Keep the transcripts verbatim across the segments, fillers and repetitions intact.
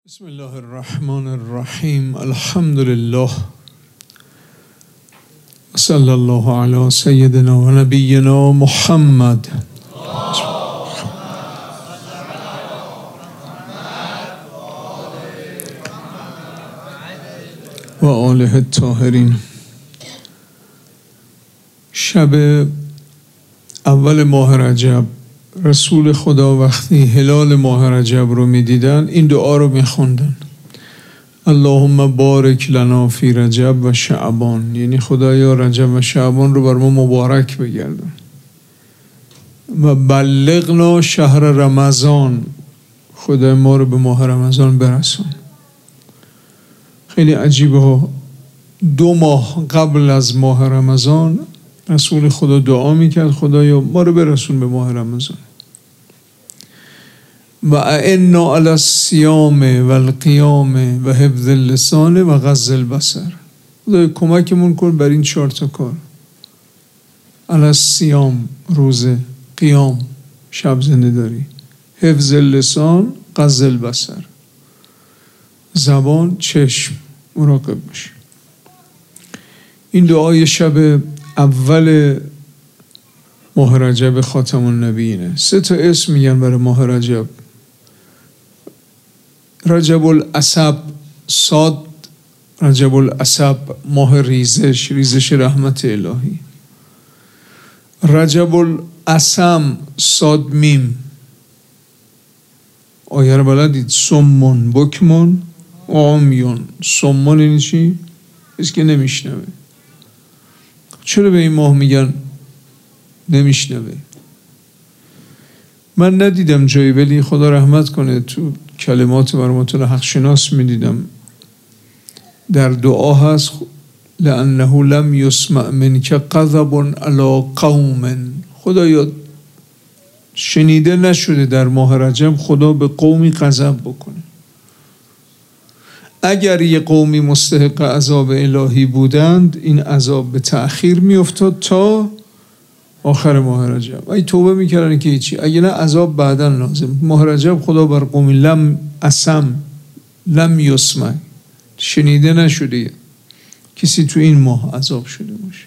بسم الله الرحمن الرحیم. الحمد لله صلی الله علی سیدنا و نبینا محمد و آله الطاهرین. شب اول ماه رجب رسول خدا وقتی هلال ماه رجب رو می دیدن این دعا رو می خوندن: اللهم بارک لنا فی رجب و شعبان، یعنی خدایا رجب و شعبان رو بر ما مبارک بگردن. و بلغنا شهر رمضان، خدای ما رو به ماه رمضان برسون. خیلی عجیبه ها، دو ماه قبل از ماه رمضان رسول خدا دعا میکرد خدایا ما رو برسون به ماه رمضان. و اعنا علی الصیام و القیام و حفظ اللسان و غض البصر، خدایا کمکمون کن بر این چهار تا کار: علی الصیام روزه، قیام شب زنده داری، حفظ اللسان غض البصر زبان چشم مراقب باش. این دعای شب اول ماه رجب خاتم النبیینه. سه تا اسم میگن برای ماه رجب: رجب العصب، صاد رجب العصب ماه ریزش، ریزش رحمت الهی. رجب العصم صاد میم، آیه رو بلدید؟ سمون بکمون عمیون. سمون این چی؟ کسی که نمیشنوه. چرا به این ماه میگن نمیشنوه؟ من ندیدم جایی، ولی خدا رحمت کنه تو کلمات مرحومت حق شناس میدیدم در دعا هست: لانه لم یسمع منک غضب علی قوم، خدایا شنیده نشده در ماه رجب خدا به قومی غضب بکنه. اگر یه قومی مستحق عذاب الهی بودند این عذاب به تأخیر میافتاد تا آخر ماه رجب. اگه توبه میکردن که هیچی، اگه نه عذاب بعدا لازم. ماه رجب خدا بر قومی لم اسم لم یسمع، شنیده نشده کسی تو این ماه عذاب شده باشه.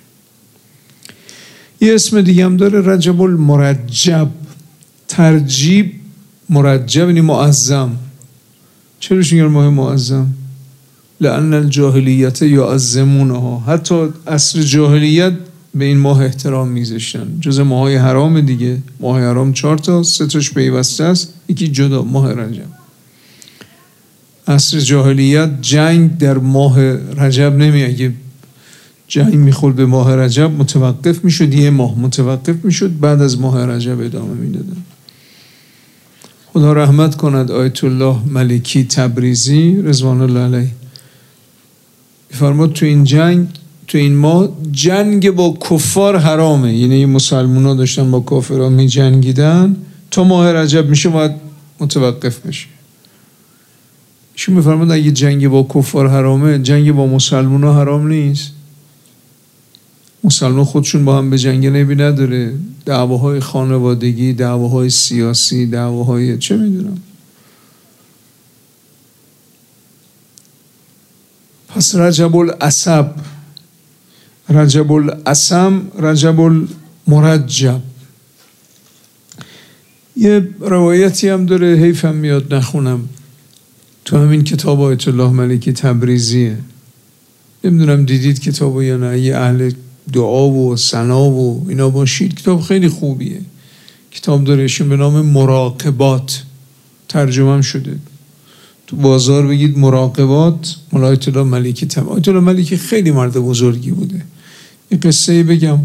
یه اسم دیگه هم داره، رجب المرجب. ترجیب مرجب یعنی معظم. چرا میگن ماه معظم؟ لأن الجاهلیت یعظمونها، حتی عصر جاهلیت به این ماه احترام میذاشتن. جز ماهای حرام دیگه. ماه حرام چهار تا، سه تاش پیوسته است، یکی جدا، ماه رجب. عصر جاهلیت جنگ در ماه رجب نمی، اگه جنگ میخورد به ماه رجب متوقف میشد، یه ماه متوقف میشد، بعد از ماه رجب ادامه میدادن. خدا رحمت کند آیت الله ملکی تبریزی رضوان الله علیه فرمود تو این جنگ، تو این ماه جنگ با کفار حرامه، یعنی مسلمان ها داشتن با کافرها می جنگیدن، تا ماه رجب میشه باید متوقف بشه. ایشون میفرمود اگه جنگ با کفار حرامه، جنگ با مسلمان ها حرام نیست؟ مسلمان خودشون با هم به جنگ نبی نداره، دعواهای خانوادگی، دعواهای سیاسی، دعواهای چه میدونم. پس رجب العصب، رجب العصم، رجب المرجب. یه روایتی هم داره، حیفم میاد نخونم، تو همین کتاب آیت الله ملکی تبریزیه. نمیدونم دیدید کتابو یا نه. یه اهل دعا و ثنا و اینا باشید، کتاب خیلی خوبیه. کتاب داره ایشون به نام مراقبات، ترجمه هم شده. تو بازار بگید مراقبات مال آیت الله ملکی تبریزی. آیت الله ملکی خیلی مرد بزرگی بوده. یه قصه بگم.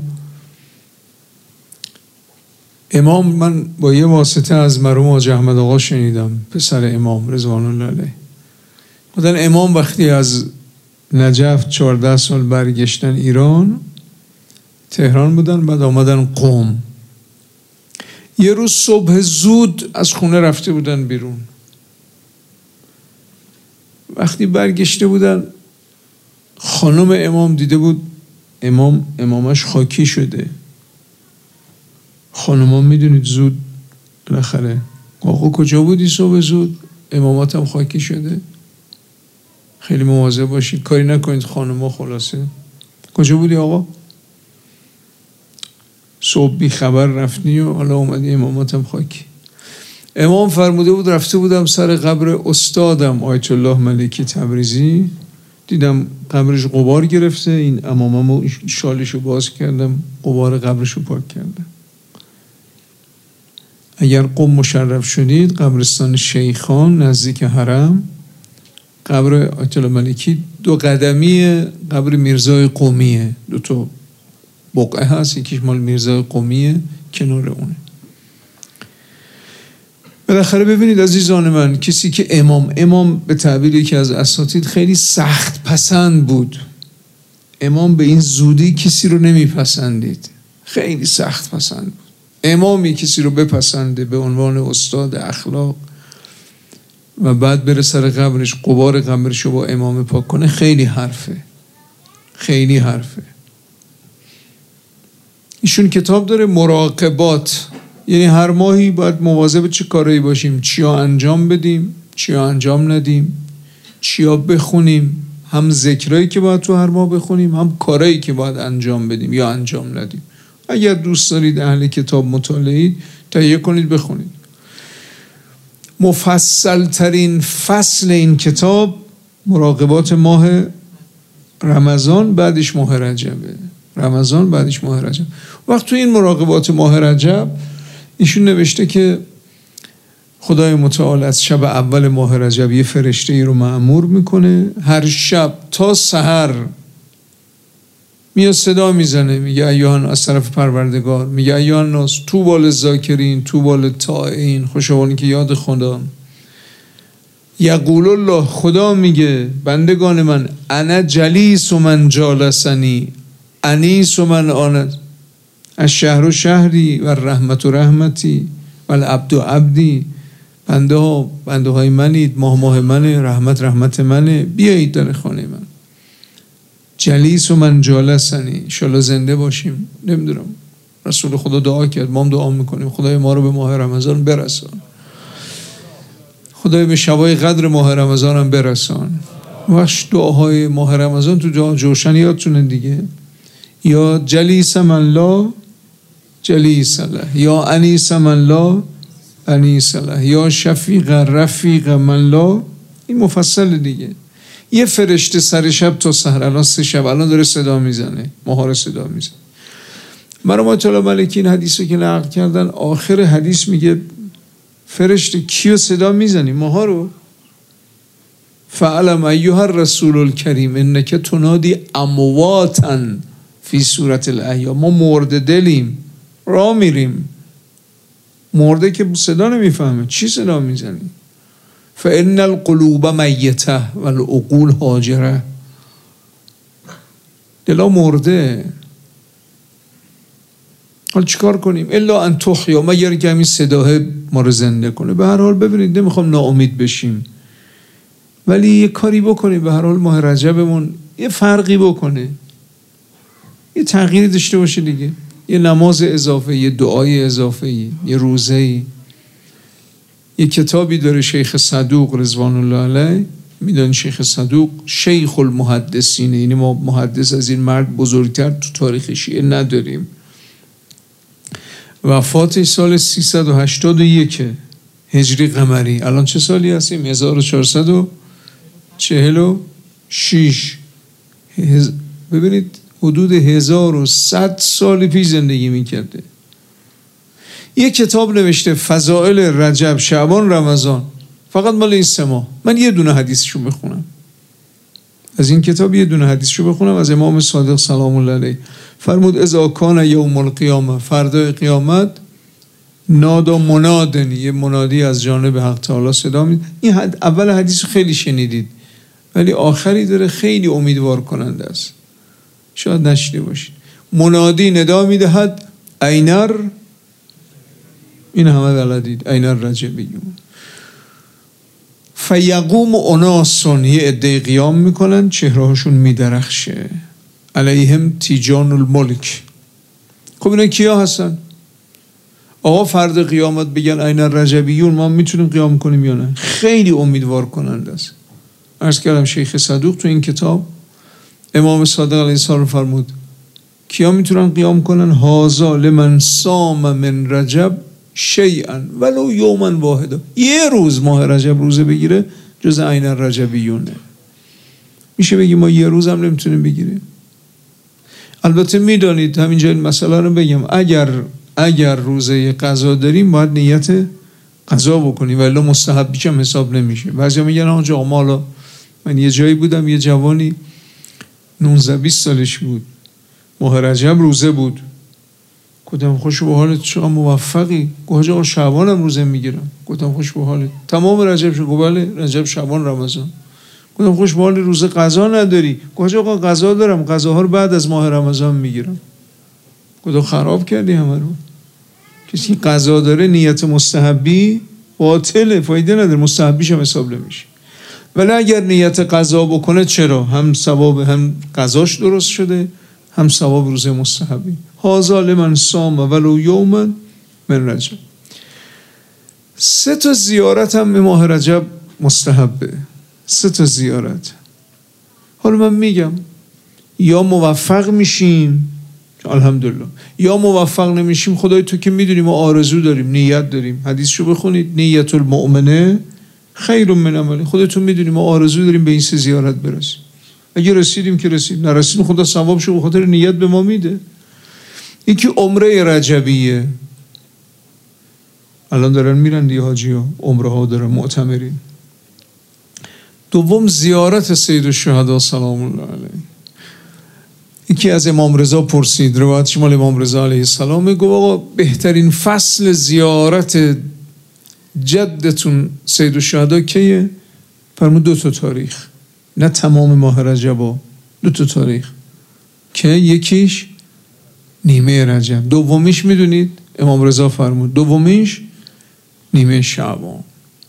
امام، من با یه واسطه از مرحوم حاج احمد آقا شنیدم، پسر امام رضوان الله علیه. مثلا امام وقتی از نجف چهارده سال برگشتن ایران، تهران بودن، بعد آمدن قم. یه روز صبح زود از خونه رفته بودن بیرون. وقتی برگشته بودن خانم امام دیده بود امام امامش خاکی شده. خانم ها میدونید زود بالاخره آقا کجا بودی صبح زود؟ اماماتم خاکی شده. خیلی مواظب باشید، کاری نکنید خانم‌ها. خلاصه کجا بودی آقا؟ صبح بی خبر رفتی و حالا اومدی اماماتم خاکی. امام فرموده بود رفته بودم سر قبر استادم آیت الله ملکی تبریزی، دیدم قبرش غبار گرفته، این عماممو شالشو باز کردم، غبار قبرشو پاک کردم. اگر قم مشرف شدید، قبرستان شیخان نزدیک حرم، قبر آیت الله ملکی دو قدمی قبر میرزای قمیه، دو تا بقعه هست، یکیش مال میرزای قمیه، کنار اونه. بالاخره ببینید عزیزان من، کسی که امام امام به تعبیر یکی از اساتید خیلی سخت پسند بود. امام به این زودی کسی رو نمیپسندید، خیلی سخت پسند بود. امامی کسی رو بپسنده به عنوان استاد اخلاق و بعد بره سر قبرش غبار قبرش رو با امام پاک کنه، خیلی حرفه، خیلی حرفه. ایشون کتاب داره مراقبات، یعنی هر ماهی باید مواظب چه کارایی باشیم، چیا انجام بدیم، چیا انجام ندیم، چیا بخونیم، هم ذکرایی که باید تو هر ماه بخونیم، هم کارایی که باید انجام بدیم یا انجام ندیم. اگر دوست دارید اهل کتاب مطالعید، تهیه کنید بخونید. مفصل ترین فصل این کتاب مراقبات ماه رمضان، بعدش ماه رجبه. رمضان بعدش ماه رجب. وقت تو این مراقبات ماه رجب ایشون نوشته که خدای متعال از شب اول ماه رجب یه فرشته ای رو مأمور میکنه، هر شب تا سحر میاد صدا میزنه، میگه ایوهان، از طرف پروردگار میگه ایوهان ناس طوبی للذاکرین طوبی للطائعین، خوشوانی که یاد خدا. یقول الله، خدا میگه بندگان من، انا جلیس و من جالسنی، انیس و من آنت، الشهر و شهری و رحمت و رحمتی و العبد و عبدی، بنده ها بنده های منید، ماه ماه منه، رحمت رحمت منه، بیایید در خانه من. جلیس و من جالسنی، انشالله زنده باشیم. نمیدونم، رسول خدا دعا کرد، ما هم دعا میکنیم خدای ما رو به ماه رمضان برسان، خدای به شبای قدر ماه رمضان هم برسان. وقت دعاهای ماه رمضان تو دعا جوشن یادتونه دیگه، یا جلیس من لا جلیس له، یا انیس من لا انیس له، یا شفیق رفیق من لا. این مفصل دیگه. یه فرشته سر شب تا سحر، الان سه شب الان داره صدا میزنه، ماها رو صدا میزنه. مرحوم آیت الله ملکی این حدیث رو که نقل کردن، آخر حدیث میگه فرشته کیو صدا میزنی؟ ماها رو. فعلم ایها الرسول الکریم انک تنادی امواتا فی صورت الاحیا، ما مرده دلیم، راه میریم، مرده که صدا نمیفهمه، چی صدا میزنی؟ فان القلوب میته و العقول هاجره، دلا مرده. حالا چیکار کنیم؟ الا ان تحیا، مگر که همین صداه ما رو زنده کنه. به هر حال ببینید، نمیخوام ناامید بشیم، ولی یه کاری بکنیم. به هر حال ماه رجبمون یه فرقی بکنه، یه تغییری داشته باشه دیگه. یه نماز اضافه، یه دعای اضافه، یه روزه‌ای. یه کتابی داره شیخ صدوق رضوان الله علیه، میدونی شیخ صدوق شیخ المحدثینه، یعنی ما محدث از این مرد بزرگتر تو تاریخ شیعه نداریم. وفاتش سال سیصد و هشتاد و یک هجری قمری. الان چه سالی هستیم؟ هزار و چهارصد و چهل و شش. هز... ببینید حدود هزار و صد سال پیش زندگی میکرده. یه کتاب نوشته فضائل رجب، شعبان، رمضان، فقط مال این سه ماه. من یه دونه حدیثشو بخونم از این کتاب، یه دونه حدیثشو بخونم از امام صادق سلام الله علیه. فرمود اذا کان یوم القیامه، فردای قیامت، نادا منادن، یه منادی از جانب حق تعالی صدا میده. این حد اول حدیث خیلی شنیدید، ولی آخری داره خیلی امیدوار کننده است، شاید نشنیده باشید. منادی ندا میدهد اینر، این همه بلدید، اینر رجبیون. فیقوم اناسون، یه عده قیام میکنن، چهرهاشون میدرخشه، علیهم تیجان الملک. خب اینا کیا هستن؟ آقا فرد قیامت بگن این رجبیون ما میتونیم قیام کنیم یا نه؟ خیلی امیدوار کننده است. عرض کردم شیخ صدوق تو این کتاب امام صادق علیه السلام فرمود کیا میتونن قیام کنن؟ هازا لمن صام من رجب شیئا ولو یوما واحدا، یه روز ماه رجب روزه بگیره جز عین رجبیونه. میشه بگی ما یه روز هم نمیتونیم بگیریم؟ البته میدانید همینجا این مسئله رو بگم، اگر اگر روزه قضا داریم باید نیت قضا بکنیم ولی مستحب بیشم حساب نمیشه. بعضی میگن آنجا حالا من یه جایی بودم یه جوانی نوزده بیست سالش بود ماه رجب روزه بود، گفتم خوش به حالت، چقدر موفقی؟ گفت آقا شعبان هم روزه میگیرم. گفتم خوش به حالت تمام رجب شد؟ گفت بله رجب شعبان رمضان. گفتم خوش به حال روزه قضا نداری؟ گفت آقا قضا دارم، قضاها رو بعد از ماه رمضان میگیرم. گفتم خراب کردی همه رو. کسی قضا داره نیت مستحبی باطله، فایده نداره، مستحبیش هم حساب نمیشه. ولی اگر نیت قضا بکنه چرا؟ هم ثواب، هم قضاش درست شده، هم ثواب روزه مستحبی. هازا لمن صام ولو یوما من رجب. سه تا زیارت هم به ماه رجب مستحبه، سه تا زیارت. حالا من میگم یا موفق میشیم الحمدلله، یا موفق نمیشیم خدای تو که میدونیم ما آرزو داریم، نیت داریم. حدیثشو بخونید نیت المؤمنه خیر من عمله. خدای تو میدونیم ما آرزو داریم به این سه زیارت برسیم. اگه رسیدیم که رسید، نرسیدیم خدا ثوابشو به خاطر نیت به ما میده. یکی عمره رجبیه، الان دارن میرن دی حاجی ها عمره ها دارن معتمرین. دوم زیارت سید الشهدا سلام الله علیه. یکی از امام رضا پرسید، روایتش مال امام رضا علیه السلام، میگه آقا بهترین فصل زیارت جدتون سید الشهدا کیه؟ فرمود دو تا تاریخ، نه تمام ماه رجب، دو تا تاریخ که یکیش نیمه رجب، دومیش میدونید امام رضا فرمود دومیش نیمه شعبان.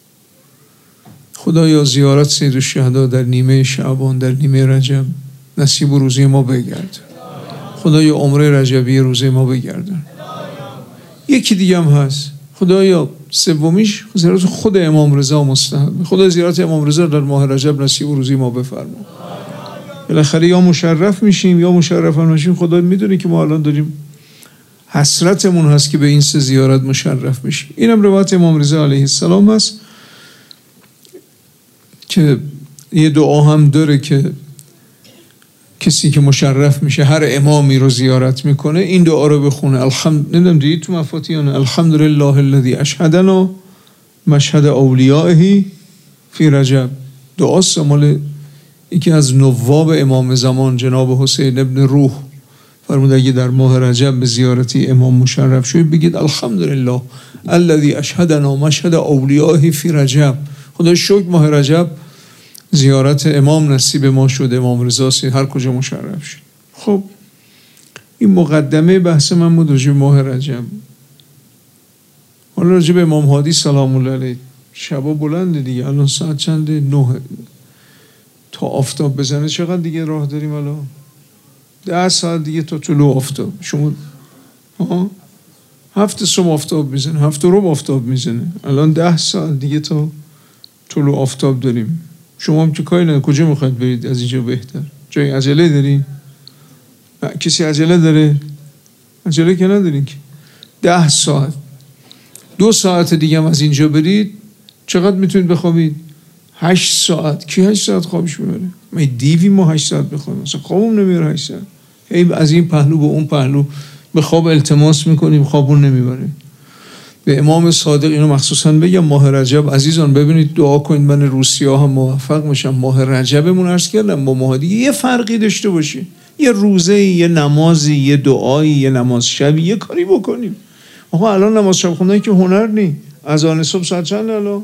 خدایا زیارت سید الشهدا در نیمه شعبان، در نیمه رجب نصیب و روزی ما بگرد. خدایا عمره رجبی روزی ما بگردن. یکی دیگه هم هست، خدایا سومیش زیارت خود امام رضا مستحب. خدا زیارت امام رضا در ماه رجب نصیب و روزی ما بفرما. بالاخره یا مشرف میشیم یا مشرف نمیشیم. خدا میدونه که ما الان داریم حسرتمون هست که به این سه زیارت مشرف بشیم. اینم روایت امام رضا علیه السلام هست که یه دعا هم داره که کسی که مشرف میشه هر امامی رو زیارت میکنه این دعا رو بخونه. الحمد نمیدونم دیدید تو مفاتیحان، الحمدلله الذی اشهدنا مشهد اولیائه فی رجب. دعاست مال یکی از نواب امام زمان جناب حسین ابن روح. فرمود اگه در ماه رجب به زیارتی امام مشرف شوید بگید الحمدلله الذی اشهدنا مشهد اولیائه فی رجب. خدا شکر ماه رجب زیارت امام نصیب ما شد، امام رضا هر کجا مشرف شد. خب این مقدمه بحث من بود راجع به ماه رجب. حالا راجع به امام هادی سلام الله علیه. شبا بلنده دیگه، الان ساعت چنده؟ نه. تا آفتاب بزنه چقدر دیگه راه داریم؟ الان ده ساعت دیگه تا طلوع آفتاب. شما آها هفت صبح آفتاب میزنه، هفت رو آفتاب میزنه، الان ده ساعت دیگه تا طلوع آفتاب داریم. شما هم که کاری نداره، کجا میخواید برید از اینجا بهتر؟ جای عجله داری؟ کسی عجله داره؟ عجله که ندارین که. ده ساعت، دو ساعت دیگه هم از اینجا برید چقدر میتونید بخوابید؟ هشت ساعت. کی هشت ساعت خوابش میبره؟ ما دیوی ما هشت ساعت بخوابیم؟ مثلا خوابم نمیبره هشت ساعت. هی از این پهلو به اون پهلو به خواب التماس میکنیم، خوابون نمیبره. به امام صادق اینو مخصوصا بگم، ماه رجب عزیزان ببینید دعا کنید من روسیا هم موفق میشم. ماه رجبمون عرض کردم با ماه دیگه یه فرقی داشته باشه، یه روزه، یه نمازی، یه دعایی، یه نماز شبی، یه کاری بکنیم. آقا الان نماز شب خوندن که هنر نی. اذان صبح ساعت چند الان؟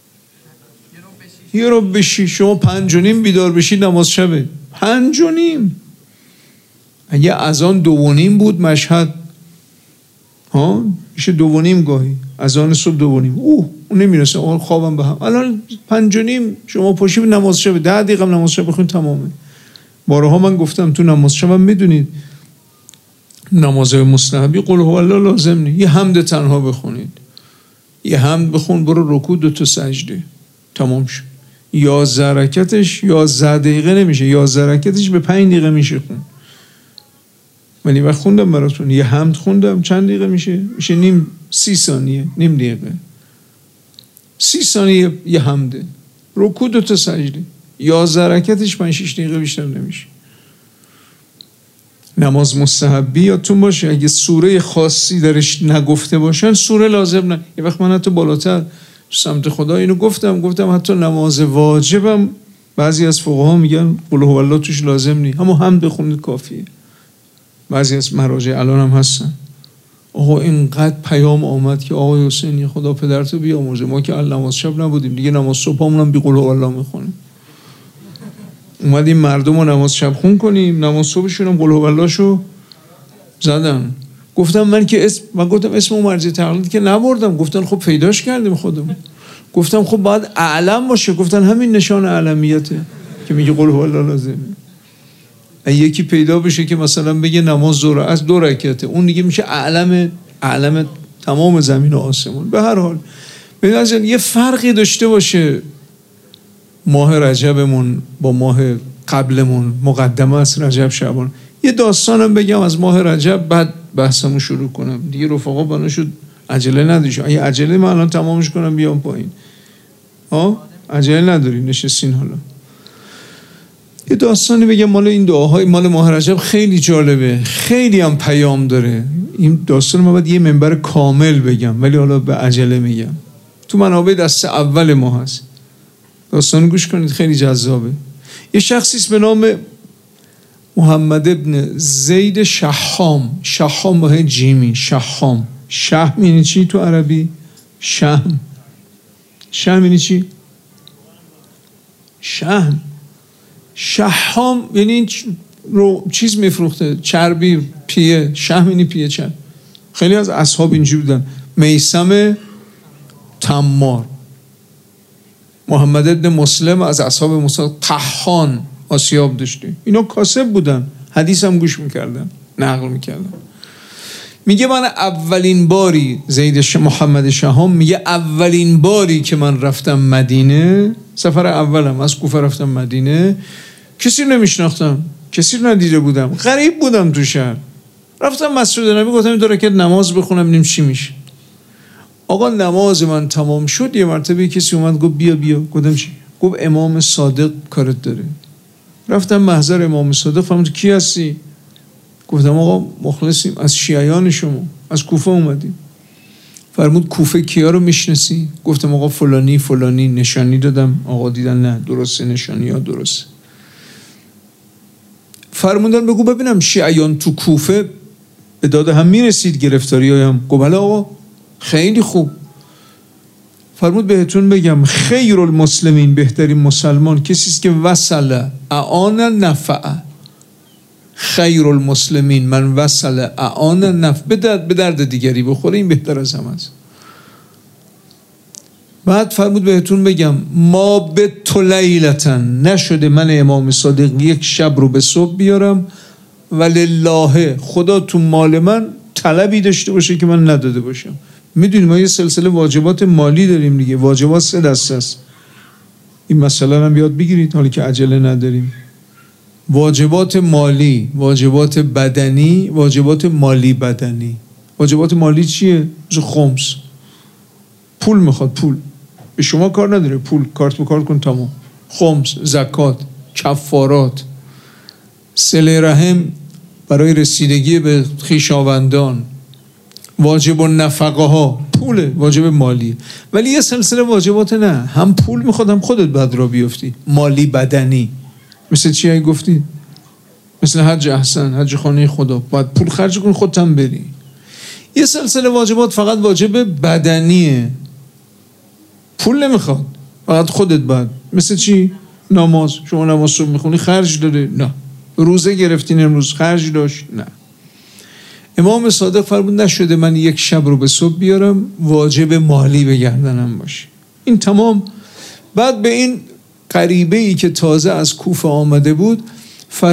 یه رو بشی. شما پنج و نیم بیدار بشی نماز شبه. پنج و نیم. اگه اذان دو و نیم بود مشهد ها میشه دو و نیم گاهی. اذان صبح دو و نیم. اوه اون نمیرسه. اون خوابم به هم. الان پنج و نیم شما پاشی به نماز شب. ده دقیقه نماز شب بخون تمامه. بارها من گفتم تو نماز شب هم میدونید نماز مستحبی قل هو الله لازم نیست، یه حمد تنها بخونید، یه حمد بخون برو رکوع دو تا سجده تمام شد. یازده رکعتش یازده دقیقه نمیشه، یازده رکعتش به پنج دقیقه میشه خون. ولی وقت خوندم براتون یه حمد خوندم چند دقیقه میشه؟ میشه نیم سی ثانیه، نیم دقیقه، سی ثانیه یه حمده، رکوع دو تا سجده، یازده رکعتش پنج شش دقیقه بیشتر نمیشه. نماز مستحبی یادتون باشه اگه سوره خاصی درش نگفته باشن سوره لازم نه. یه وقت من حتی بالاتر سمت خدا اینو گفتم گفتم حتی نماز واجبم بعضی از فقها میگن قل هو الله توش لازم نی، اما حمد بخونید کافیه. بعضی از مراجع الان هم هستن. آقا اینقدر پیام آمد که آقای حسینی خدا پدرتو بیامرزه، ما که نماز شب نبودیم دیگه، نماز صبحمون هم بی قل هو الله میخونیم. اومدیم مردم رو نماز شب خون کنیم، نماز صبحشون هم قل هو الله شو زدن. گفتم من که اسم من گفتم اسم اون مرجع تقلید که نبردم. گفتن خب پیداش کردیم خودمون. گفتم خب باید اعلم باشه. گفتن همین نشان اعلمیته که میگه قل هو الله لازمه. یکی پیدا بشه که مثلا بگه نماز ظهر از دو رکعته، اون دیگه میشه اعلم اعلم تمام زمین و آسمان. به هر حال ببینید یه فرقی داشته باشه ماه رجبمون با ماه قبلمون، مقدمه است رجب شعبان. یه داستانم بگم از ماه رجب بعد بحثمو شروع کنم دیگه. رفقا بنا شد عجله نداشت. اگه عجله من الان تمامش کنم بیام پایین. ها عجله نداری نشستین. حالا یه داستانی بگم مال این دعاهای مال ماه رجب خیلی جالبه، خیلی هم پیام داره. این داستان ما باید یه منبر کامل بگم ولی حالا به عجله میگم. تو منابع دست اول ما هست. داستان گوش کنید خیلی جذابه. یه شخصی است به نام محمد ابن زید شحام. شحام با جیمی. شحام. شحم یعنی چی تو عربی؟ شحم. شحم یعنی چی؟ شحم. شحام یعنی رو چیز میفروخته، چربی، پیه. شحم یعنی پیه چرب. خیلی از اصحاب اینجوری بودن. میثم تمار. محمد ابن مسلم از اصحاب موسی. طحان آسیاب داشته. اینا کاسب بودن، حدیث هم گوش میکردن، نقل میکردن. میگه من اولین باری زید ش... محمد شهام میگه اولین باری که من رفتم مدینه، سفر اولم از کوفه رفتم مدینه، کسی نمیشناختم، کسی ندیده بودم، غریب بودم تو شهر. رفتم مسجد نبی گفتم دو رکعت نماز بخونم ببینیم چی میشه. آقا نماز من تمام شد یه مرتبه کسی اومد گفت بیا بیا. گفتم چی؟ گفت امام صادق کارت داره. رفتم محضر امام صادق. فهمید کی هستی؟ گفتم آقا مخلصیم از شیعیان شما، از کوفه اومدیم. فرمود کوفه کیا رو میشناسی؟ گفتم آقا فلانی فلانی. نشانی دادم. آقا دیدن نه درسته، نشانی ها درسته. فرمودن بگو ببینم شیعیان تو کوفه به داد هم میرسید گرفتاری هایم؟ گفت بله آقا خیلی خوب. فرمود بهتون بگم خیر المسلمین، بهترین مسلمان کسی است که وصل اعان نفع. خیر المسلمین من وصل اعان نفع، به درد به درد دیگری بخوره، این بهتر از همه است. بعد فرمود بهتون بگم ما به تو لیلتن، نشده من امام صادق یک شب رو به صبح بیارم ولله خدا تو مال من طلبی داشته باشه که من نداده باشم. میدونیم ما یه سلسله واجبات مالی داریم دیگه. واجبات سه دسته است. این مسئله هم بیاد بگیرید حالا که عجله نداریم. واجبات مالی، واجبات بدنی، واجبات مالی بدنی. واجبات مالی چیه؟ مثل خمس. پول میخواد، پول. به شما کار نداره، پول کارت به کار کن تمام. خمس، زکات، کفارات، صله رحم برای رسیدگی به خویشاوندان، واجب النفقه ها، پوله، واجب مالی. ولی یه سلسله واجبات نه، هم پول میخواد هم خودت بعد را بیفتی. مالی بدنی مثل چی هایی گفتید؟ مثل حج احسن، حج خانه خدا، باید پول خرج کنی خودت هم بری. یه سلسله واجبات فقط واجب بدنیه، پول نمیخواد، فقط خودت باید. مثل چی؟ نماز. شما نماز صبح میخونی خرج داره؟ نه. روزه گرفتین امروز خرج داشت؟ نه. امام صادق فرمود نشده من یک شب رو به صبح بیارم واجب مالی بگردنم باشه. این تمام. بعد به این غریبه ای که تازه از کوفه آمده بود فرمود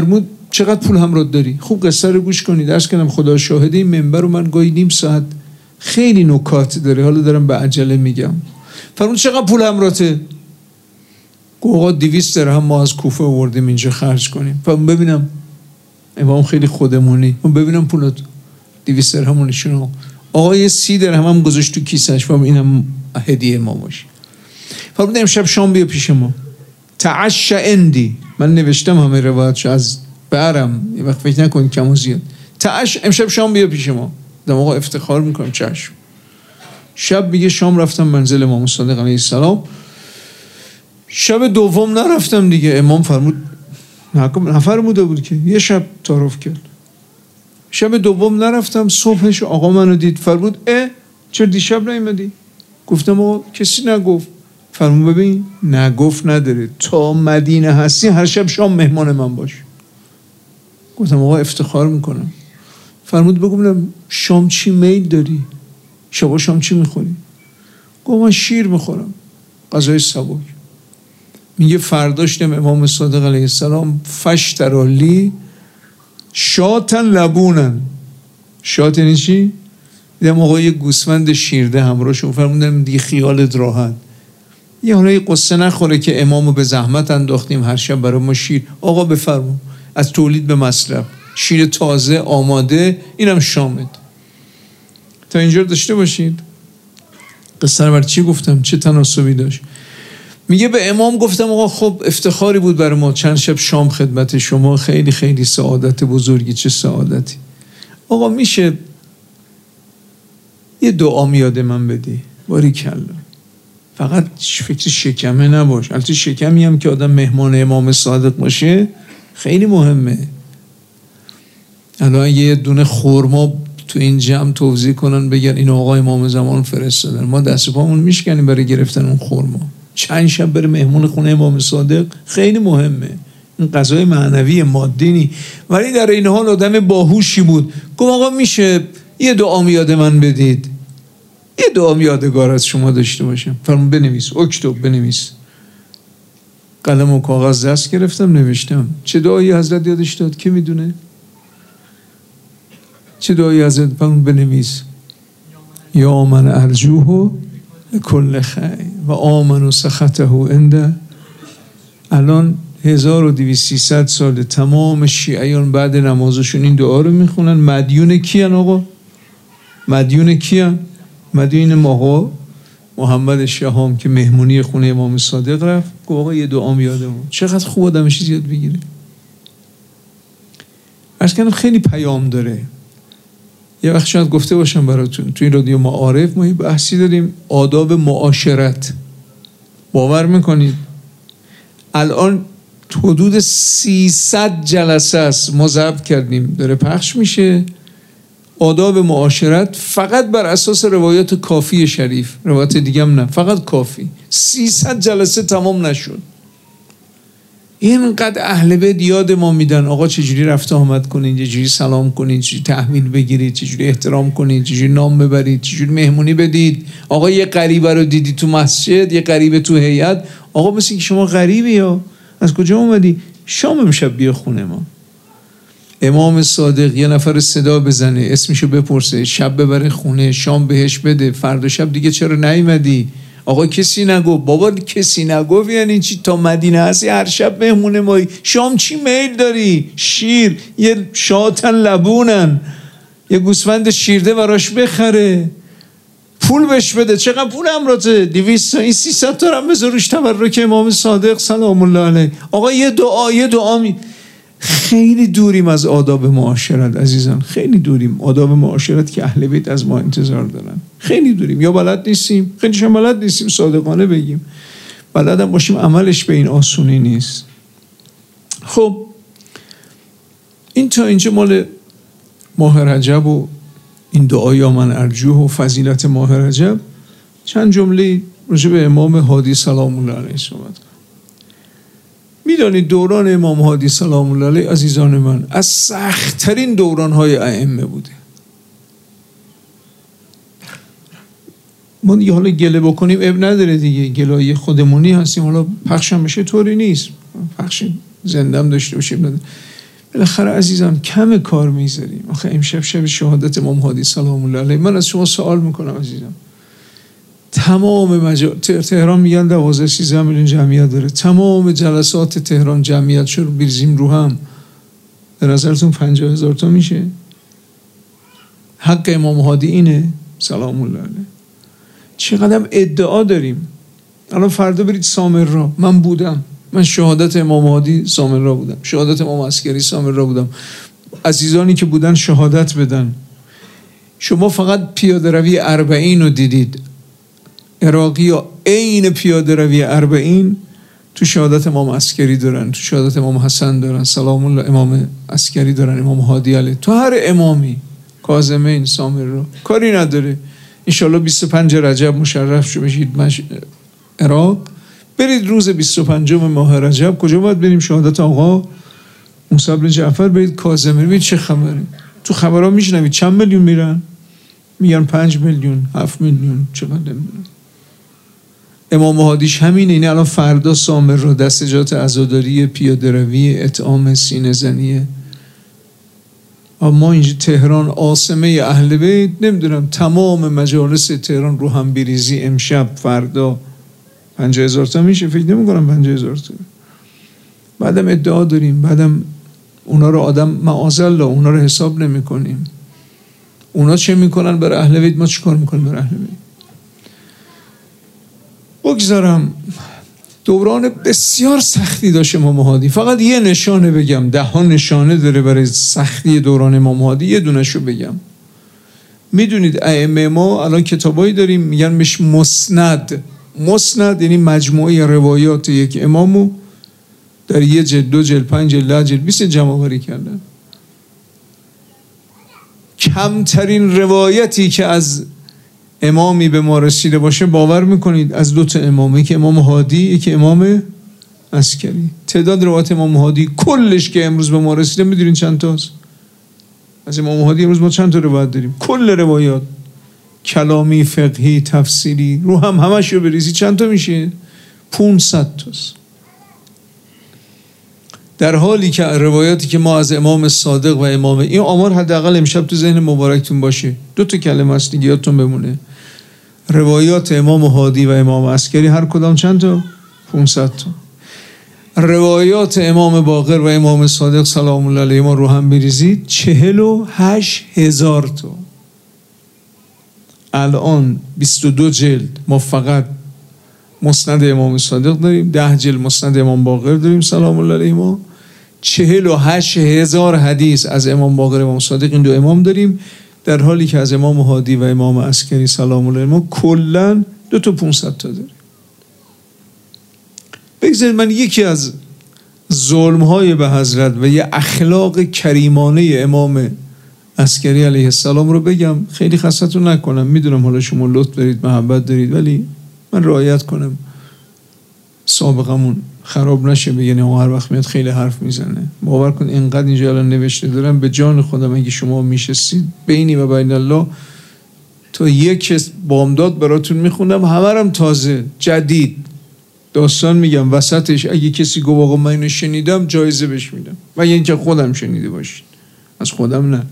چقدر پول همراه داری؟ خوب قصه رو گوش کنید. درس کنم خدا شاهده این منبر رو من گاهی نیم ساعت خیلی نکات داره، حالا دارم به عجله میگم. فرمود چقدر پول همراهته؟ آقا دویست درهم ما از کوفه آوردیم اینجا خرج کنیم. فرمود ببینم. امام خیلی خودمونی. من ببینم پولت. دویست درهم نشون. آقا یه سی درهم هم گذاشت تو کیسش. فرمود اینم هدیه ما باشه. فرمود امشب شام بیا پیش ما. تعش اندی. من نوشتم همه روایتشو از برم، یه وقت فکر نکنید کم و زیاد. تعش امشب شام بیا پیش ما. دم آقا افتخار میکنم چشم. شب میگه شام رفتم منزل امام صادق علیه السلام. شب دوم نرفتم دیگه. امام فرمود نفرموده بود که یه شب تعارف کرد. شب دوم نرفتم. صبحش آقا منو دید. فرمود اه چرا دیشب نیومدی؟ گفتم آقا کسی نگفت. فرمود ببین نگفت نداره، تا مدینه هستی هر شب شام مهمان من باش. گفتم آقا افتخار میکنم. فرمود بگو ببینم شام چی میل داری؟ شبا شام چی میخوری؟ گفتم من شیر میخورم، غذای سبک. میگه فرداشتم امام صادق علیه السلام فشترالی شاتن لبونن. شات یعنی چی؟ دیدم آقا یه گوسفند شیرده همراهشون. فرمودم دیگه خیالت راحت، یه حالا یه قصه نخوره که امامو به زحمت انداختیم هر شب برای ما شیر. آقا بفرمون از تولید به مصرف شیر تازه آماده، اینم شامت. تا اینجا داشته باشید. قصه رو بر چی گفتم؟ چه تناسبی داشت؟ میگه به امام گفتم آقا خب افتخاری بود برای ما چند شب شام خدمت شما، خیلی خیلی سعادت بزرگی. چه سعادتی. آقا میشه یه دعا یاد من بدی؟ باریکلا. فقط فکر شکمه نباش. البته شکمی هم که آدم مهمان امام صادق باشه خیلی مهمه. الان یه دونه خورما تو این جمع توضیح کنن بگن این آقا امام زمان فرستادن، ما دست پامون میشکنیم برای گرفتن اون خورما. چند شب بره مهمون خونه امام صادق خیلی مهمه. این غذای معنوی مادی نی. ولی در این حال آدم باهوشی بود. گفت آقا میشه یه دعا یاد من بدید؟ یه دعا یادگار از شما داشته باشم. فرمود بنویس. اکتب بنویس. قلم و کاغذ دست گرفتم نوشتم. چه دعایی حضرت یادش داد کی میدونه؟ چه دعایی حضرت؟ فرمود بنویس یا من ارجوه کل خیر و آمن سخطه عنده. الان هزار و دویست سیصد سال تمام شیعیان بعد نمازشون این دعا رو میخونن. مدیون کیان آقا؟ مدیون کیان؟ مدیون آقا محمد شهام که مهمونی خونه امام صادق رفت. گفت آقا یه دعا یادمون. چقدر خوب آدم چیز یاد بگیره. عرض کنم خیلی پیام داره. یه وقت شاید گفته باشم براتون تو این رادیو معارف ما یه بحثی داریم آداب معاشرت. باور میکنید الان حدود سیصد جلسه است ما ضبط کردیم داره پخش میشه. آداب معاشرت فقط بر اساس روایات کافی شریف، روایات دیگه هم نه، فقط کافی. سیصد جلسه تمام نشد. اینقدر اهل بیت یاد ما میدن آقا چجوری رفت آمد کنید، چجوری سلام کنید، چجوری تحویل بگیرید، چجوری احترام کنید، چجوری نام ببرید، چجوری مهمونی بدید. آقا یه غریبه رو دیدی تو مسجد، یه غریبه تو هیئت، آقا مثل که شما غریبی یا از کجا اومدی؟ شام امشب بیا خونه ما. امام صادق یه نفر صدا بزنه اسمشو بپرسه، شب ببره خونه، شام بهش بده، فردا شب دیگه چرا نیومدی؟ آقا کسی نگو. بابا کسی نگو یعنی چی؟ تا مدینه هستی هر شب مهمونه مایی. شام چی میل داری؟ شیر، یه شاتن لبونن، یه گوسفند شیرده براش بخره، پول بهش بده. چقدر پول امراته؟ دویست تا این سیصد تا هم بذار روش تبرک امام صادق سلام الله علیه. آقا یه دعا یه دعا می... خیلی دوریم از آداب معاشرت عزیزان، خیلی دوریم. آداب معاشرت که اهل بیت از ما انتظار دارن خیلی دوریم. یا بلد نیستیم، خیلیش هم بلد نیستیم، صادقانه بگیم بلد هم باشیم عملش به این آسونی نیست. خب این تا اینجا مال ماه رجب و این دعای یا من ارجوه و فضیلت ماه رجب. چند جمله راجع به امام هادی سلام الله علیه صحبت کنم. میدانید دوران امام هادی سلام الله علیه عزیزان من از سخت‌ترین دوران‌های ائمه بوده. ما دیگه حالا گله بکنیم اب نداره دیگه، گلای خودمونی هستیم، حالا پخشم بشه طوری نیست، پخش زندم داشته باشیم. بالاخره عزیزان کم کار میذاریم. آخه امشب شب شهادت امام هادی سلام الله علیه. من از شما سوال میکنم عزیزان، تمام مجا... تهران میگن دوازده سیزده میلیون جمعیت داره، تمام جلسات تهران جمعیت شو بریزیم رو هم، به نظرتون پنجاه هزار تا میشه؟ حق امام هادی اینه سلام الله علیه. چقدر ادعا داریم. الان فردا برید سامرا، من بودم، من شهادت امام هادی سامرا بودم، شهادت امام عسکری سامرا بودم. عزیزانی که بودن شهادت بدن. شما فقط پیاده روی اربعین رو دیدید. عراقی ها عین پیاده روی اربعین تو شهادت امام عسکری دارن، تو شهادت امام حسن دارن سلام الله، امام عسکری دارن، امام هادی علیه. تو هر امامی کاظمین سامرا کاری نداره. انشالله بیست و پنج رجب مشرف شو بشید مش... عراق، برید روز بیست و پنجم ماه رجب. کجا باید بریم؟ شهادت آقا موسی بن جعفر. برید کاظمین، ببینید چه خبره. تو خبرها میشنوید چند میلیون میرن، میگن پنج میلیون، هفت میلیون، چقدر نمیدونم. امام هادیش همینه. این الان فردا سامرا دستجات عزاداری، پیاده روی، اطعام، سینه زنیه. اما اینجا تهران عاصمه اهل بیت، نمیدونم تمام مجالس تهران رو هم بریزی امشب فردا پنجاه هزار تا میشه. فکر نمی کنم پنجاه هزار تا. بعدم ادعا داریم، بعدم اونا رو آدم معاذالله اونا رو حساب نمی کنیم. اونا چه میکنن برای اهل بیت، ما چه کار میکنیم برای اهل بیت. بگذارم دوران بسیار سختی داشت امام هادی. فقط یه نشانه بگم، ده ها نشانه داره برای سختی دوران امام هادی، یه دونشو بگم. میدونید ائمه ما الان کتابایی داریم میگن مش مسند. مسند یعنی مجموعه روایات یک امامو در یه جلد، دو جلد، پنج جلد، ده جلد، بیست جمع آوری کردن. کمترین روایتی که از امامی به ما رسیده باشه باور میکنید از دو تا امام، یکی امام هادی، یکی امام عسکری. تعداد روایت امام هادی کلش که امروز به ما رسیده میدونید چند تاست؟ از امام هادی امروز ما چند تا روایت داریم؟ کل روایات کلامی، فقهی، تفسیری رو هم همش رو بریزی چند تا میشه؟ پانصد تاست. در حالی که روایاتی که ما از امام صادق و امام، این آمار حداقل امشب تو ذهن مبارکتون باشه، دو تا کلمه است دیگه یادتون بمونه. روایات امام هادی و امام عسکری هر کدام چند تا؟ پانصد تا. روایات امام باقر و امام صادق سلام الله علیه ما رو هم بریزید چهل و هشت هزار تا. الان بیست و دو جلد ما فقط مسند امام صادق داریم، ده جلد مسند امام باقر داریم سلام الله علیه ما، چهل و هشت هزار حدیث از امام باقر و امام صادق، این دو امام داریم، در حالی که از امام هادی و امام عسکری سلام الله علیه ما کلن دو تا پونصد تا داریم. بگذارید من یکی از ظلم‌های به حضرت و یه اخلاق کریمانه امام عسکری علیه السلام رو بگم، خیلی خستتون نکنم. میدونم حالا شما لطف دارید، محبت دارید، ولی من رعایت کنم سابقمون خراب نشه. بگین اون هر وقت میاد خیلی حرف میزنه. باور کن اینقدر اینجا الان نوشته دارم، به جان خودم اگه شما میشستید بینی و بین الله تا یک بامداد براتون میخوندم، همه رم تازه جدید داستان میگم وسطش. اگه کسی گفت آقا من اینو شنیدم جایزه بهش میدم، و یعنی که خودم شنیده باشید، از خودم نه.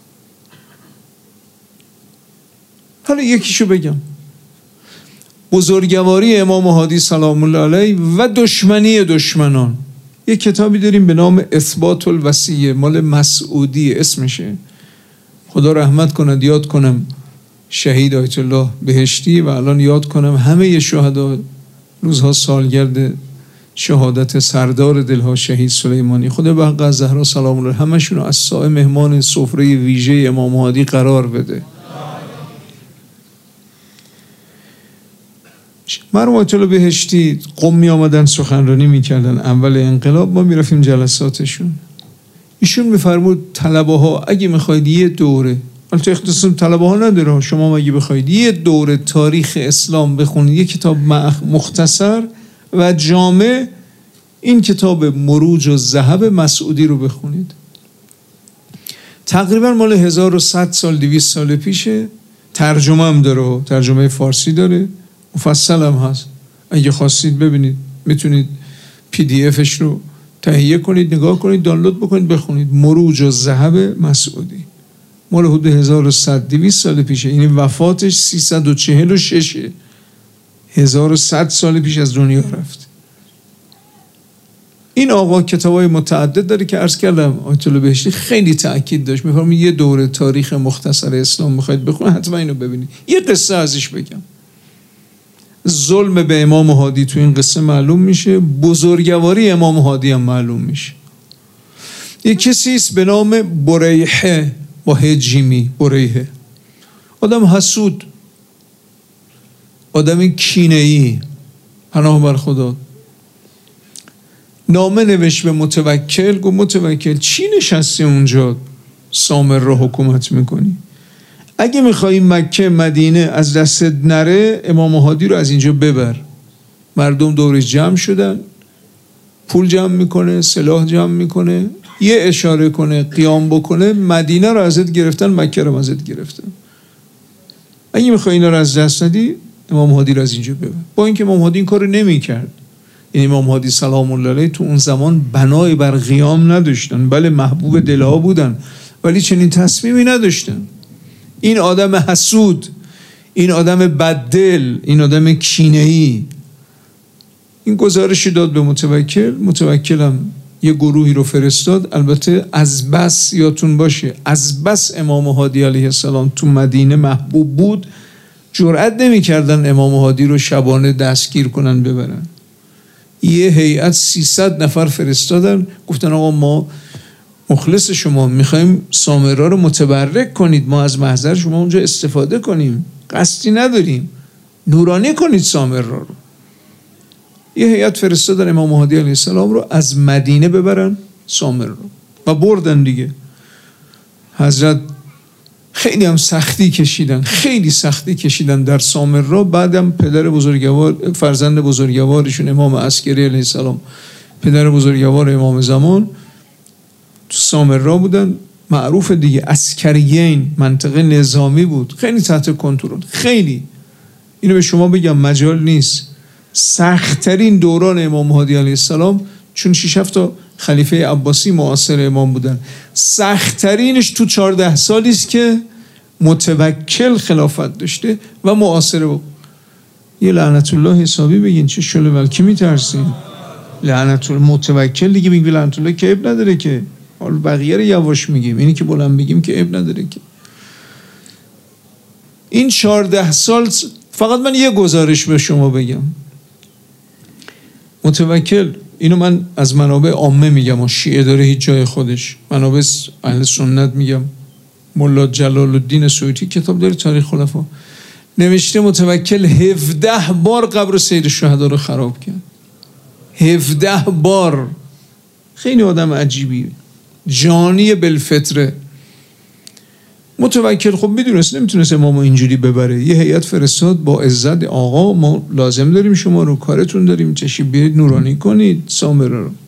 حالا یکیشو بگم. بزرگواری امام هادی سلام الله علیه و دشمنی دشمنان. یک کتابی داریم به نام اثبات الوصیه، مال مسعودی اسمشه. خدا رحمت کند، یاد کنم شهید آیت الله بهشتی و الان یاد کنم همه شهدا روزها سالگرد شهادت سردار دلها شهید سلیمانی، خدا به حق زهرا سلام الله همشون از سایه مهمان سفره ویژه امام هادی قرار بده. مرحوم آیت الله بهشتی قمی آمدن سخنرانی میکردن اول انقلاب، ما میرفتیم جلساتشون. ایشون میفرمود طلبه ها اگه میخواید یه دوره، البته اختصاص طلبه ها نداره، شما اگه بخواید یه دوره تاریخ اسلام بخونید، یه کتاب مختصر و جامع، این کتاب مروج و ذهب مسعودی رو بخونید. تقریبا مال هزار و صد سال، دویست سال پیشه. ترجمه هم داره، ترجمه فارسی داره، مفصل هم هست. اگه خواستید ببینید میتونید پی دی افش رو تهیه کنید، نگاه کنید، دانلود بکنید، بخونید. مروج الذهب مسعودی مال حدود هزار و صد دویست سال پیشه، یعنی وفاتش سیصد و چهل و شش، هزار و صد سال پیش از دنیا رفت. این آقا کتابای متعدد داره که عرض کردم آیت الله بهشتی خیلی تأکید داشت. می‌فرمایید یه دوره تاریخ مختصر اسلام می‌خواید بخونید حتما اینو ببینید. یه قصه ازش بگم. ظلم به امام هادی تو این قصه معلوم میشه، بزرگواری امام هادی هم معلوم میشه. یه کسی است به نام بریحه با هجیمی، بریحه، آدم حسود، آدم کینه‌ای، پناه بر خدا. نامه نوشت به متوکل، گفت متوکل چی نشستی اونجا سامر رو حکومت میکنی؟ اگه میخوایی مکه مدینه از دستت نره، امام هادی رو از اینجا ببر. مردم دورش جمع شدن، پول جمع میکنه، سلاح جمع میکنه، یه اشاره کنه، قیام بکنه، مدینه رو ازت گرفتن، مکه رو ازت گرفتن. اگه میخوایی اینا رو از دست ندی، امام هادی رو از اینجا ببر. با اینکه امام هادی این کارو نمیکرد. این امام هادی سلام الله علیه تو اون زمان بنای بر قیام نداشتن، بله محبوب دلها بودن، ولی چنین تصمیمی نداشتن. این آدم حسود، این آدم بددل، این آدم کینه‌ای این گزارش داد به متوکل. متوکلم یه گروهی رو فرستاد. البته از بس یادتون باشه، از بس امام هادی علیه السلام تو مدینه محبوب بود، جرئت نمی‌کردن امام هادی رو شبانه دستگیر کنن ببرن. یه هیئت سیصد نفر فرستادن، گفتن آقا ما مخلص شما، میخوایم سامرا رو متبرک کنید، ما از محضر شما اونجا استفاده کنیم، قصدی نداریم، نورانی کنید سامرا رو. یه هیئت فرستادن امام هادی علیه السلام رو از مدینه ببرن سامرا رو و بردن دیگه. حضرت خیلی هم سختی کشیدن، خیلی سختی کشیدن در سامرا. بعدم پدر بزرگوار، فرزند بزرگوارشون امام عسکری علیه السلام، پدر بزرگوار امام زمان، تو سامرا بودن. معروف دیگه، عسکریین، منطقه نظامی بود، خیلی تحت کنترل. خیلی اینو به شما بگم مجال نیست، سخت‌ترین دوران امام هادی علیه السلام، چون شش هفت تا خلیفه عباسی معاصر امام بودن، سخت‌ترینش تو چهارده سالی است که متوکل خلافت داشته و معاصره بود. یه لعنت الله حسابی بگین، چه شله ولکی میترسین؟ لعنت الله متوکل دیگه میگی لعنت الله که اب نداره که، حالا بقیه رو یواش میگیم، اینی که بلند بگیم که اب نداره که. این چهارده سال فقط من یه گزارش به شما بگم. متوکل، اینو من از منابع عامه میگم و شیعه داره هیچ جای خودش، منابع اهل سنت میگم. مولا جلال الدین سیوطی کتاب داره تاریخ خلفا، نوشته متوکل هفده بار قبر سید الشهدا رو خراب کرد. هفده بار. خیلی آدم عجیبی، جانی بالفطره. متوکل خب میدونست نمیتونست امامو اینجوری ببره. یه هیئت فرستاد با عزت، آقا ما لازم داریم شما رو، کارتون داریم، تشریف بیارید نورانی کنید سامرا رو.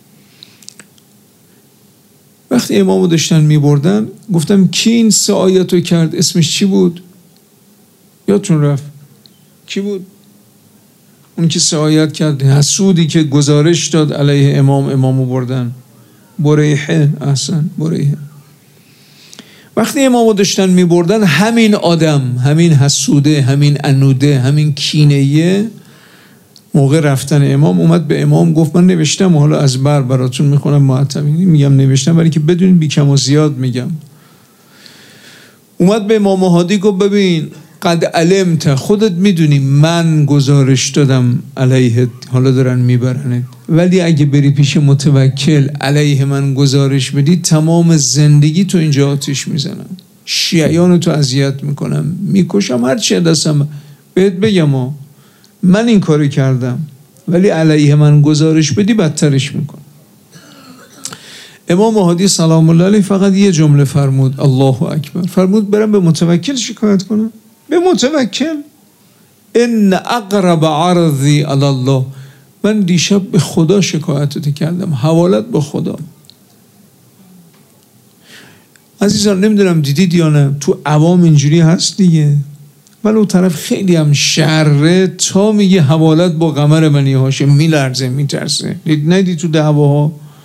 وقتی امامو داشتن میبردن، گفتم کی این سه آیاتو کرد؟ اسمش چی بود؟ یادتون رفت کی بود؟ اون که سه آیات کرد، حسودی که گزارش داد علیه امام، امامو بردن. بریحه. احسن، بریحه. وقتی امامو داشتن میبردن، همین آدم، همین حسوده، همین انوده، همین کینهیه، موقع رفتن امام اومد به امام گفت من نوشتم و حالا از بر براتون میخونم معتمینی، میگم نوشتم برای که بدونید بی کم و زیاد میگم. اومد به امام هادی گفت ببین قد علمت، خودت میدونی من گزارش دادم علیه، حالا دارن میبرنت، ولی اگه بری پیش متوکل علیه من گزارش بدی، تمام زندگی تو اینجا آتش میزنم، شیعیانو تو اذیت میکنم، میکشم، هر چی دستم بهت بگم ها. من این کاری کردم، ولی علیه من گزارش بدی بدترش میکنم. امام هادی سلام الله علیه فقط یه جمله فرمود، الله اکبر، فرمود برم به متوکل شکایت کنم؟ به متوکل؟ ان اقرب عرضی علی الله، من دیشب به خدا شکایتت کردم، حوالت به خدا. عزیزان نمیدونم دیدید یا نه، تو عوام اینجوری هست دیگه، ولی اون طرف خیلی هم شره، تا میگه حوالت با قمر بنی هاشم میلرزه میترسه. ندید تو دعواها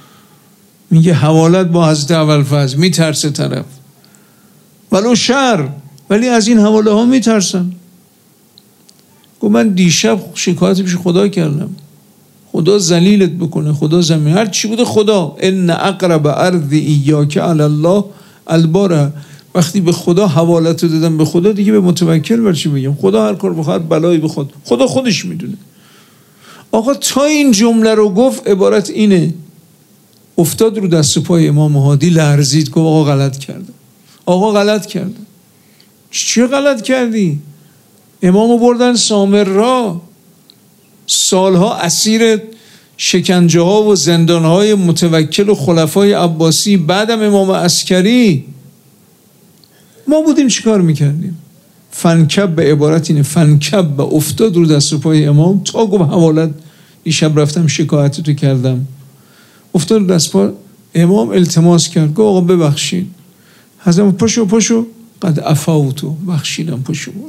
میگه حوالت با حضرت ابوالفضل، میترسه طرف ولو شر، ولی از این حواله ها میترسن. گفت من دیشب شکایت پیش خدا کردم، خدا ذلیلت بکنه، خدا زمین هر چی بوده خدا، ان اقرب ارض ایاک علی الله الباره. وقتی به خدا حوالت رو دادم به خدا، دیگه به متوکل بر چی بگم؟ خدا هر کار بخواد بلایی به خود خدا خودش میدونه. آقا تا این جمله رو گفت عبارت اینه، افتاد رو دست پای امام هادی لرزید، گفت آقا غلط کردم، آقا غلط کردم. چی غلط کردی؟ امامو بردن سامرا، سالها اسیر شکنجه ها و زندان های متوکل و خلفای عباسی، بعدم امام عسکری. ما بودیم چیکار میکردیم؟ فنکب به عبارت اینه، فنکب به افتاد رو دست و پای امام تا گفت حوالت دیشب رفتم شکایتتو کردم. افتاد رو دست پای امام، التماس کرد، گفت آقا ببخشید. حضرت پاشو پاشو قد عفوتو، بخشیدم، پاشو برو.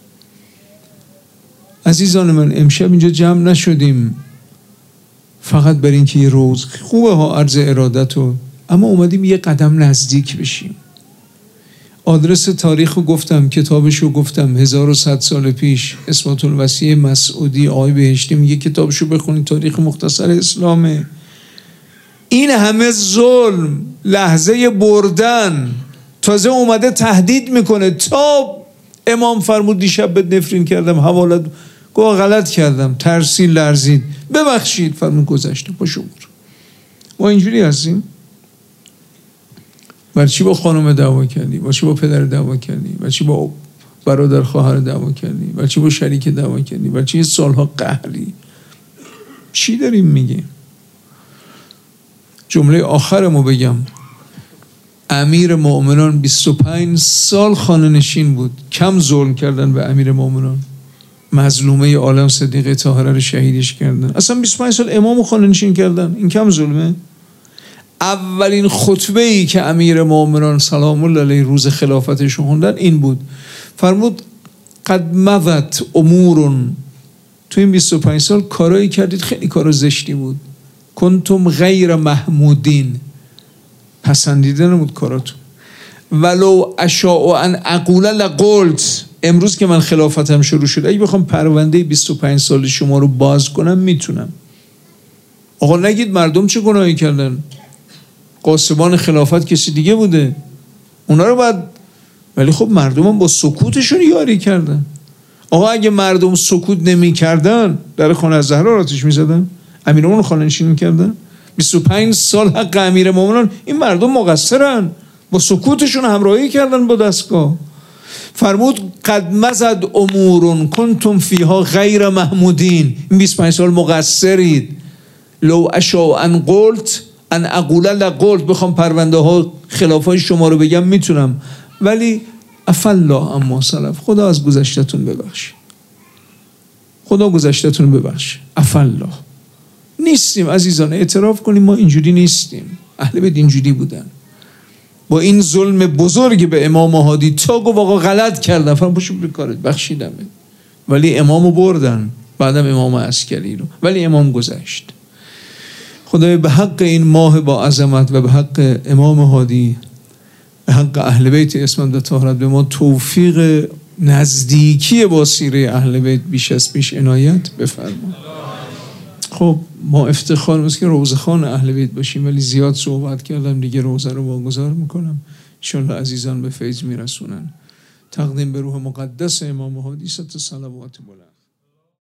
عزیزان من، امشب اینجا جمع نشدیم فقط برای اینکه یه روز خوبه ها عرض ارادتو، اما اومدیم یه قدم نزدیک بشیم. آدرس تاریخ رو گفتم، کتابش رو گفتم، هزار و صد سال پیش اثبات الوصیه مسعودی آقای بهشتی میگه کتابشو بخونید، تاریخ مختصر اسلامه. این همه ظلم، لحظه بردن، تازه اومده تهدید میکنه. تا امام فرمود دیشب بهت نفرین کردم، حوالت، گفت غلط کردم، ترسید، لرزید، ببخشید، فرمود گذشته، پاشو برو. ما اینجوری هستیم؟ برای چی با خانم دعوا کردی؟ برای چی با پدر دعوا کردی؟ برای چی با برادر خواهر دعوا کردی؟ برای چی با شریک دعوا کردی؟ برای چی سالها قهری؟ چی داریم میگیم؟ جمله آخرمو بگم، امیر مومنان بیست و پنج سال خانه نشین بود. کم ظلم کردن به امیر مومنان، مظلومه عالم صدیقه طاهره رو شهیدش کردن. اصلا بیست و پنج سال امامو خانه نشین کردن، این کم ظلمه؟ اولین خطبه ای که امیر مومنان سلام الله علیه روز خلافتش خوندن این بود، فرمود قد مضت امورون، تو این بیست و پنج سال کارایی کردید خیلی کارا زشتی بود، کنتم غیر محمودین، پسندیده نمود کاراتون، ولو اشاء ان اقول لقلت، امروز که من خلافتم شروع شده اگه بخوام پرونده بیست و پنج سال شما رو باز کنم میتونم. آقا نگید مردم چه گناهی کردن، قاسبان خلافت کسی دیگه بوده، اونا رو باید، ولی خب مردم هم با سکوتشون یاری کردن. آقا اگه مردم سکوت نمی کردن در خانه از زهرا آتش می زدن، امیرمون خانه نشین می کردن. بیست و پنج سال حق امیر مومنان، این مردم مقصرن، با سکوتشون همراهی کردن با دستگاه. فرمود قد مضت امورون کنتم فیها غیر محمودین، این بیست و پنج سال مقصرید. لو اشاء ان قلت ان اقول لقلت، بخوام پرونده ها خلافای شما رو بگم میتونم، ولی عفالله اما سلف، خدا از گذشتتون ببخش، خدا گذشتتون ببخش، عفالله. نیستیم عزیزان، اعتراف کنیم ما اینجوری نیستیم. اهل بیت اینجوری بودن، با این ظلم بزرگ به امام هادی تا گفت آقا غلط کردم، فرام پاشو بکارید، بخشیدم، ولی امامو بردن، بعدم امام عسکری رو، ولی امام گذشت. خدای به حق این ماه با عظمت و به حق امام هادی، به حق اهل بیت اسمت طاهرت، به ما توفیق نزدیکی با سیره اهل بیت بیش از پیش عنایت بفرما. خب ما افتخار می‌کنیم که روزخوان اهل بیت باشیم، ولی زیاد صحبت کردم دیگه، روزه رو واگذار میکنم، ان شاءالله عزیزان به فیض میرسونن. تقدیم به روح مقدس امام هادی ست صلوات بلند.